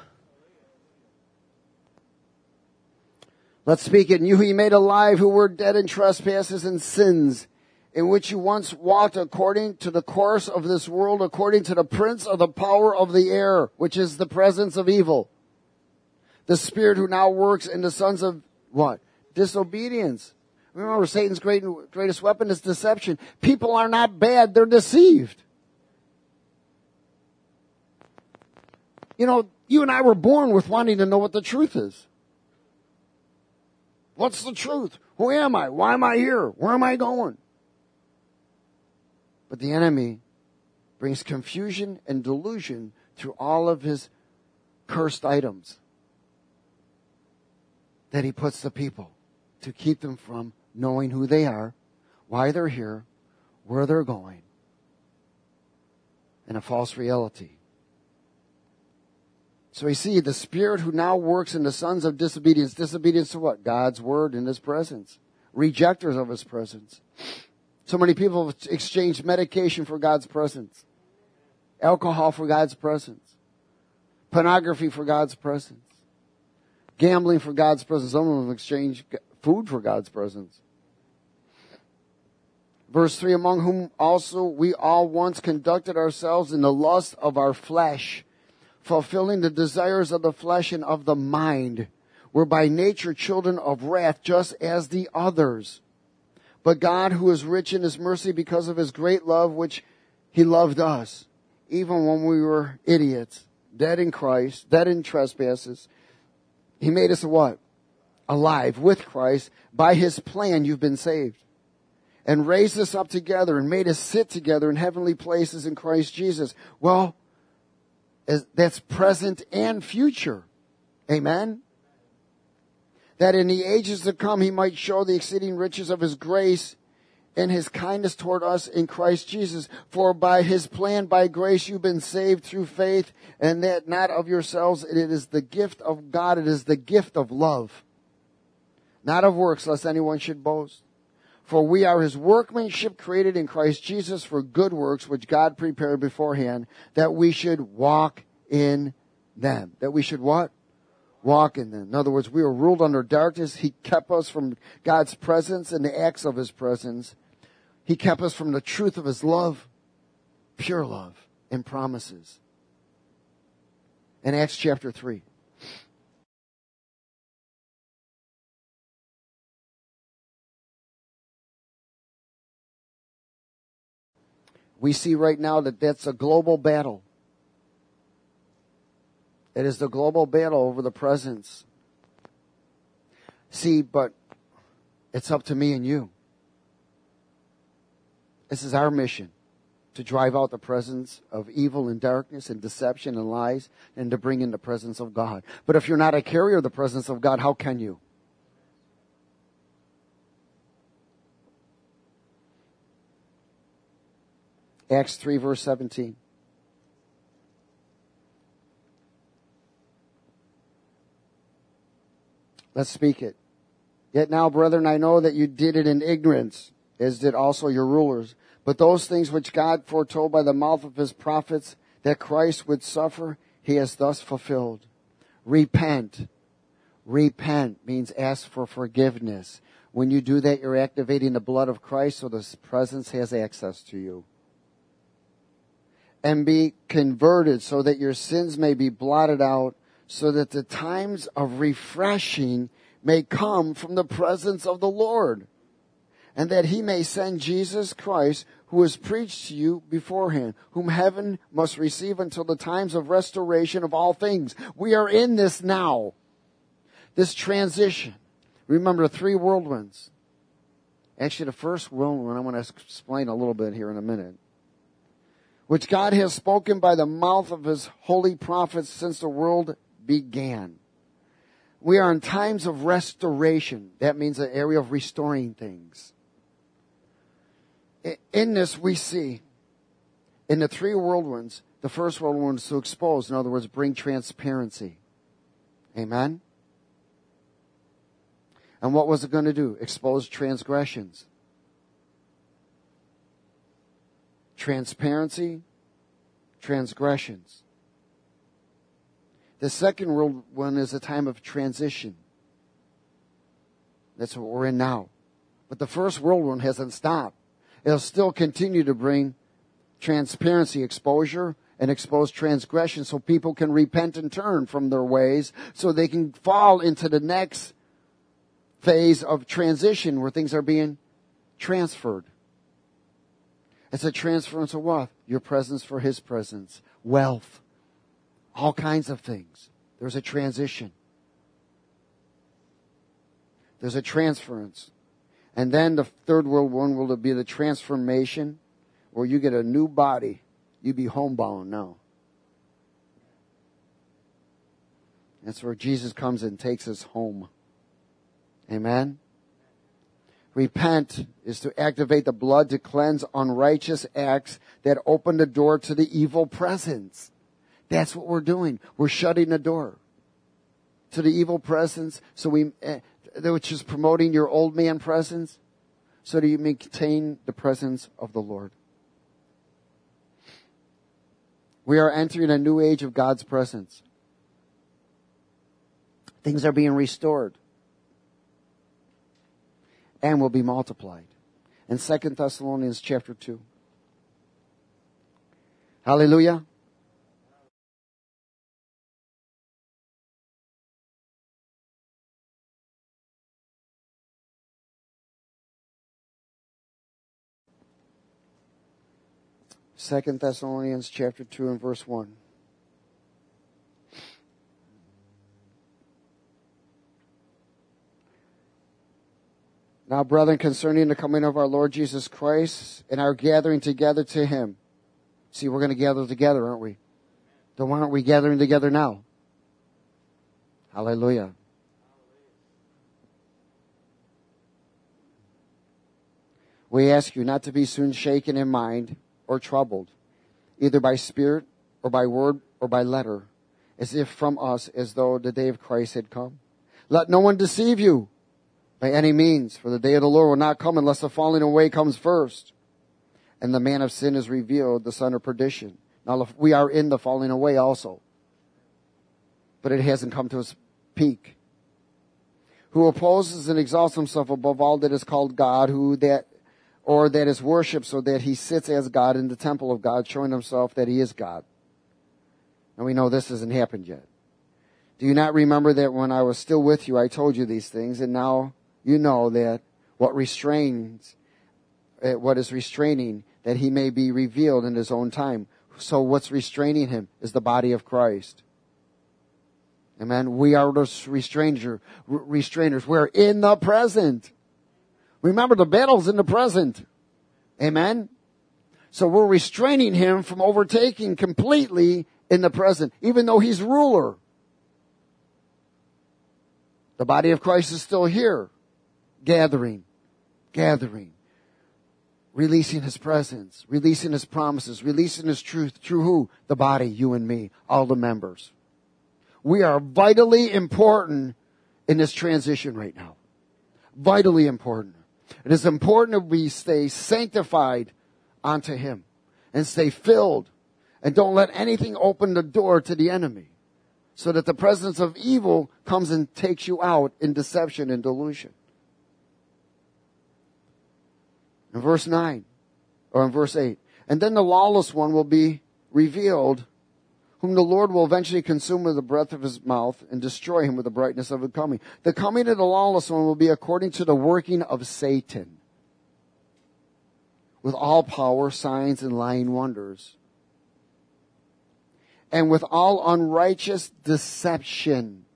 Let's speak it. And you who he made alive, who were dead in trespasses and sins, in which you once walked according to the course of this world, according to the prince of the power of the air, which is the presence of evil. The spirit who now works in the sons of what? Disobedience. Remember, Satan's great, greatest weapon is deception. People are not bad, they're deceived. You know, you and I were born with wanting to know what the truth is. What's the truth? Who am I? Why am I here? Where am I going? But the enemy brings confusion and delusion through all of his cursed items that he puts to people to keep them from knowing who they are, why they're here, where they're going, and a false reality. So we see the spirit who now works in the sons of disobedience. Disobedience to what? God's word and his presence. Rejectors of his presence. So many people have exchanged medication for God's presence. Alcohol for God's presence. Pornography for God's presence. Gambling for God's presence. Some of them have exchanged food for God's presence. Verse three, among whom also we all once conducted ourselves in the lust of our flesh, fulfilling the desires of the flesh and of the mind, were by nature children of wrath, just as the others. But God, who is rich in his mercy because of his great love, which he loved us, even when we were idiots, dead in Christ, dead in trespasses, he made us what? Alive with Christ. By his plan, you've been saved. And raised us up together and made us sit together in heavenly places in Christ Jesus. Well, that's present and future. Amen? That in the ages to come he might show the exceeding riches of his grace and his kindness toward us in Christ Jesus. For by his plan, by grace, you've been saved through faith, and that not of yourselves. It is the gift of God. It is the gift of love. Not of works, lest anyone should boast. For we are his workmanship, created in Christ Jesus for good works, which God prepared beforehand, that we should walk in them. That we should what? Walk in them. In other words, we were ruled under darkness. He kept us from God's presence and the acts of his presence. He kept us from the truth of his love, pure love, and promises. In Acts chapter three. We see right now that that's a global battle. It is the global battle over the presence. See, but it's up to me and you. This is our mission, to drive out the presence of evil and darkness and deception and lies, and to bring in the presence of God. But if you're not a carrier of the presence of God, how can you? Acts three, verse seventeen. Let's speak it. Yet now, brethren, I know that you did it in ignorance, as did also your rulers. But those things which God foretold by the mouth of his prophets that Christ would suffer, he has thus fulfilled. Repent. Repent means ask for forgiveness. When you do that, you're activating the blood of Christ so the presence has access to you. And be converted so that your sins may be blotted out, so that the times of refreshing may come from the presence of the Lord, and that he may send Jesus Christ, who was preached to you beforehand, whom heaven must receive until the times of restoration of all things. We are in this now. This transition. Remember the three whirlwinds. Actually, the first whirlwind, I'm going to explain a little bit here in a minute. Which God has spoken by the mouth of his holy prophets since the world began. We are in times of restoration. That means an area of restoring things. In this we see, in the three whirlwinds, the first whirlwind is to expose. In other words, bring transparency. Amen? And what was it going to do? Expose transgressions. Transparency, transgressions. The second whirlwind is a time of transition. That's what we're in now. But the first whirlwind hasn't stopped. It'll still continue to bring transparency, exposure, and expose transgression so people can repent and turn from their ways so they can fall into the next phase of transition where things are being transferred. It's a transference of what? Your presence for his presence. Wealth. All kinds of things. There's a transition. There's a transference. And then the third world one will be the transformation where you get a new body. You be homebound now. That's where Jesus comes and takes us home. Amen? Repent is to activate the blood to cleanse unrighteous acts that open the door to the evil presence. That's what we're doing. We're shutting the door to the evil presence, so we, uh, which is promoting your old man presence, so that you maintain the presence of the Lord. We are entering a new age of God's presence. Things are being restored and will be multiplied. In Second Thessalonians chapter two. Hallelujah. Second Thessalonians chapter two and verse one. Now, brethren, concerning the coming of our Lord Jesus Christ and our gathering together to him. See, we're going to gather together, aren't we? Then why aren't we gathering together now? Hallelujah. We ask you not to be soon shaken in mind or troubled, either by spirit or by word or by letter, as if from us, as though the day of Christ had come. Let no one deceive you by any means, for the day of the Lord will not come unless the falling away comes first, and the man of sin is revealed, the son of perdition. Now we are in the falling away also, but it hasn't come to its peak. Who opposes and exalts himself above all that is called God, who that or that is worshipped, so that he sits as God in the temple of God, showing himself that he is God. And we know this hasn't happened yet. Do you not remember that when I was still with you, I told you these things, and now you know that what restrains, what is restraining, that he may be revealed in his own time. So what's restraining him is the body of Christ. Amen. We are the restrainer, restrainers. We're in the present. Remember, the battle's in the present. Amen. So we're restraining him from overtaking completely in the present, even though he's ruler. The body of Christ is still here. Gathering, gathering, releasing his presence, releasing his promises, releasing his truth. Through who? The body, you and me, all the members. We are vitally important in this transition right now. Vitally important. It is important that we stay sanctified unto Him and stay filled and don't let anything open the door to the enemy so that the presence of evil comes and takes you out in deception and delusion. In verse nine, or in verse eight, and then the lawless one will be revealed, whom the Lord will eventually consume with the breath of His mouth and destroy him with the brightness of His coming. The coming of the lawless one will be according to the working of Satan, with all power, signs, and lying wonders, and with all unrighteous deception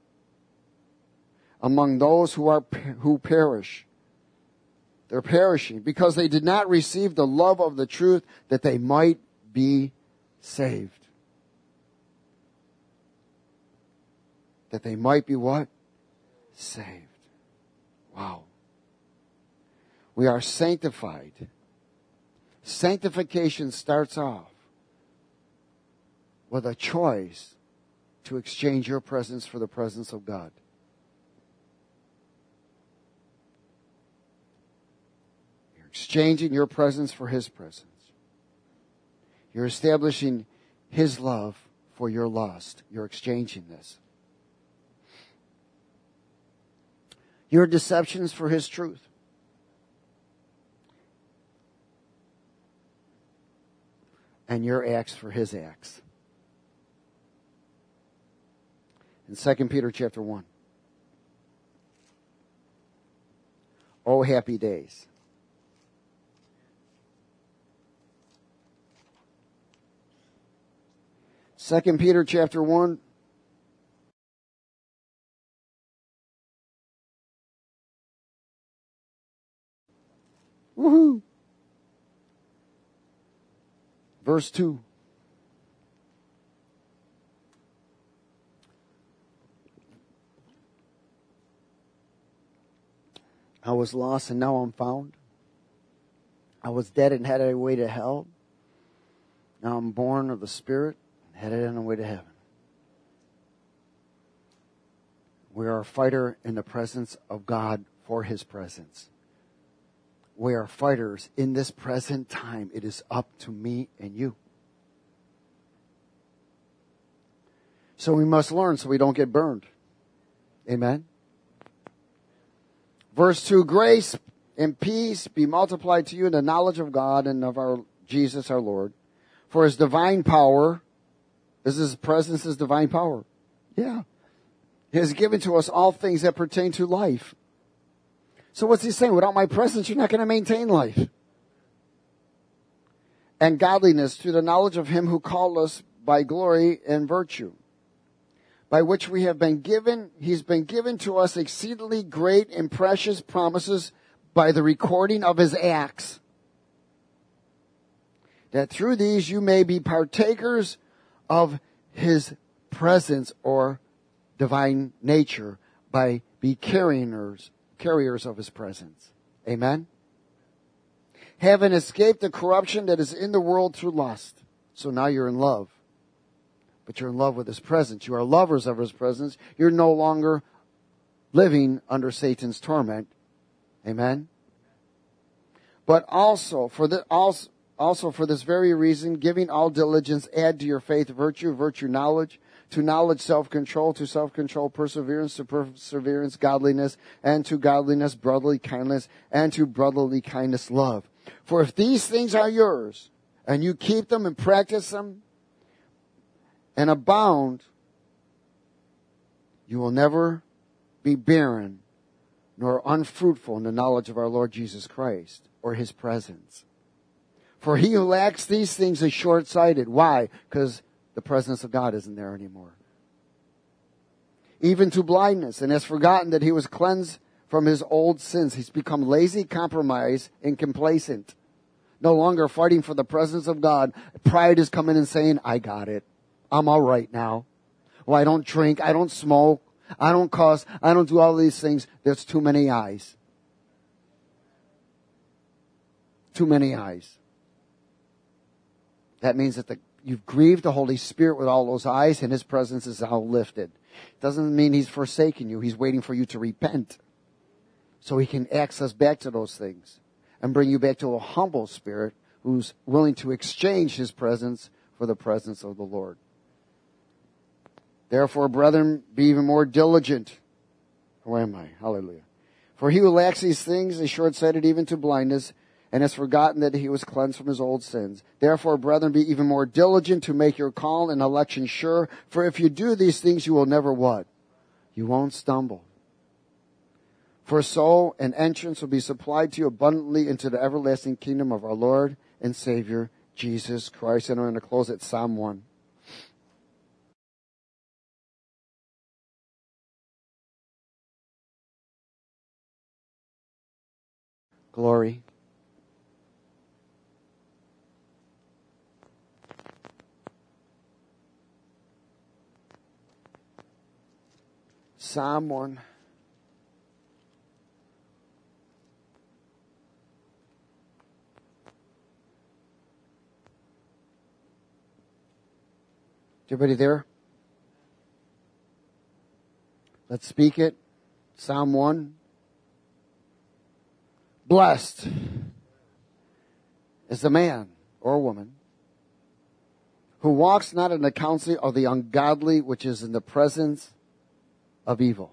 among those who are who perish. They're perishing because they did not receive the love of the truth that they might be saved. That they might be what? Saved. Wow. We are sanctified. Sanctification starts off with a choice to exchange your presence for the presence of God. You're exchanging your presence for His presence. You're establishing His love for your lust. You're exchanging this. Your deceptions for His truth. And your acts for His acts. In Second Peter chapter one. Oh, happy days. Second Peter chapter one. Woohoo! Verse two. I was lost and now I'm found. I was dead and headed away to hell. Now I'm born of the Spirit and headed on the way to heaven. We are a fighter in the presence of God for His presence. We are fighters in this present time. It is up to me and you. So we must learn so we don't get burned. Amen. Verse two, grace and peace be multiplied to you in the knowledge of God and of our Jesus our Lord. For His divine power, is His presence, His divine power. Yeah. He has given to us all things that pertain to life. So what's He saying? Without my presence, you're not going to maintain life. And godliness through the knowledge of Him who called us by glory and virtue, by which we have been given, He's been given to us exceedingly great and precious promises by the recording of His acts, that through these you may be partakers of His presence or divine nature, by be carriers, carriers of His presence. Amen? Having escaped the corruption that is in the world through lust. So now you're in love. But you're in love with His presence. You are lovers of His presence. You're no longer living under Satan's torment. Amen? But also for the, also, also for this very reason, giving all diligence, add to your faith virtue, virtue knowledge, to knowledge self-control, to self-control perseverance, to perseverance godliness, and to godliness brotherly kindness, and to brotherly kindness love. For if these things are yours, and you keep them and practice them, and abound, you will never be barren nor unfruitful in the knowledge of our Lord Jesus Christ or His presence. For he who lacks these things is short-sighted. Why? Because the presence of God isn't there anymore. Even to blindness, and has forgotten that he was cleansed from his old sins. He's become lazy, compromised, and complacent. No longer fighting for the presence of God. Pride is coming and saying, I got it. I'm all right now. Well, I don't drink. I don't smoke. I don't cuss. I don't do all these things. There's too many eyes. Too many eyes. That means that the, you've grieved the Holy Spirit with all those eyes, and His presence is now lifted. Doesn't mean he's forsaken you. He's waiting for you to repent so he can access back to those things and bring you back to a humble spirit who's willing to exchange his presence for the presence of the Lord. Therefore, brethren, be even more diligent. Where am I? Hallelujah. For he who lacks these things is short-sighted even to blindness, and has forgotten that he was cleansed from his old sins. Therefore, brethren, be even more diligent to make your call and election sure. For if you do these things, you will never what? You won't stumble. For so an entrance will be supplied to you abundantly into the everlasting kingdom of our Lord and Savior, Jesus Christ. And I'm going to close at Psalm one. Glory. Psalm one. Everybody there? Let's speak it. Psalm one. Blessed is the man or woman who walks not in the counsel of the ungodly, which is in the presence of evil.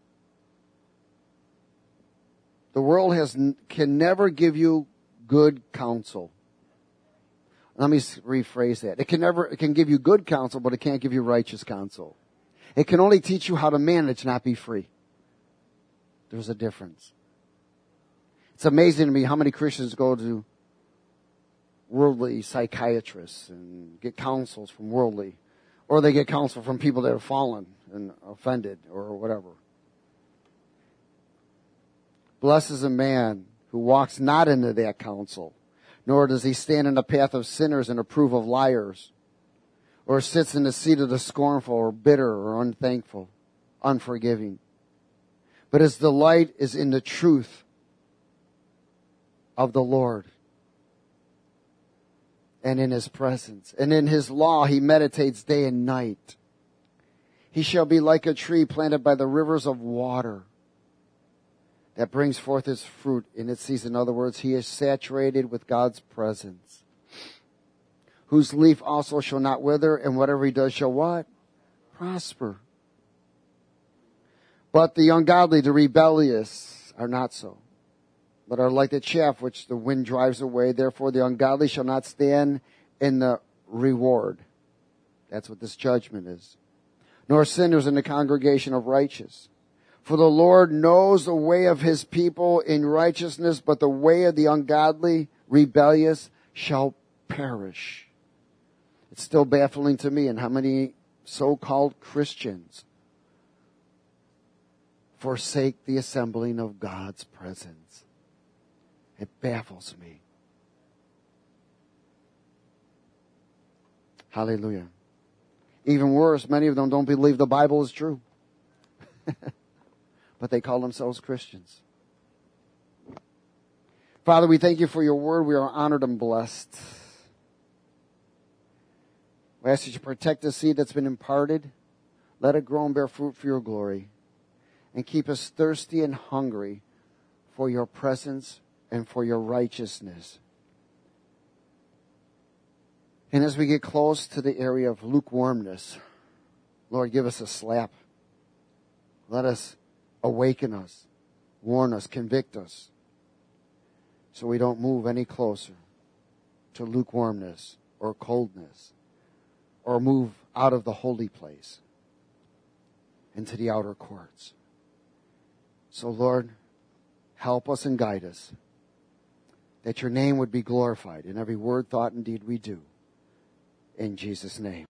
The world has can never give you good counsel. Let me rephrase that. It can never, it can give you good counsel, but it can't give you righteous counsel. It can only teach you how to manage, not be free. There's a difference. It's amazing to me how many Christians go to worldly psychiatrists and get counsels from worldly, or they get counsel from people that have fallen and offended or whatever. Blessed is a man who walks not into that counsel, nor does he stand in the path of sinners and approve of liars, or sits in the seat of the scornful or bitter or unthankful, unforgiving. But his delight is in the truth of the Lord and in his presence. And in his law he meditates day and night. He shall be like a tree planted by the rivers of water that brings forth its fruit in its season. In other words, he is saturated with God's presence. Whose leaf also shall not wither, and whatever he does shall what? Prosper. But the ungodly, the rebellious, are not so, but are like the chaff which the wind drives away. Therefore the ungodly shall not stand in the reward. That's what this judgment is. Nor sinners in the congregation of righteous. For the Lord knows the way of his people in righteousness, but the way of the ungodly, rebellious, shall perish. It's still baffling to me, and how many so-called Christians forsake the assembling of God's presence. It baffles me. Hallelujah. Even worse, many of them don't believe the Bible is true. But they call themselves Christians. Father, we thank you for your word. We are honored and blessed. We ask that you protect the seed that's been imparted. Let it grow and bear fruit for your glory. And keep us thirsty and hungry for your presence and for your righteousness. And as we get close to the area of lukewarmness, Lord, give us a slap. Let us awaken us, warn us, convict us, so we don't move any closer to lukewarmness or coldness, or move out of the holy place into the outer courts. So, Lord, help us and guide us, that your name would be glorified in every word, thought, and deed we do. In Jesus' name.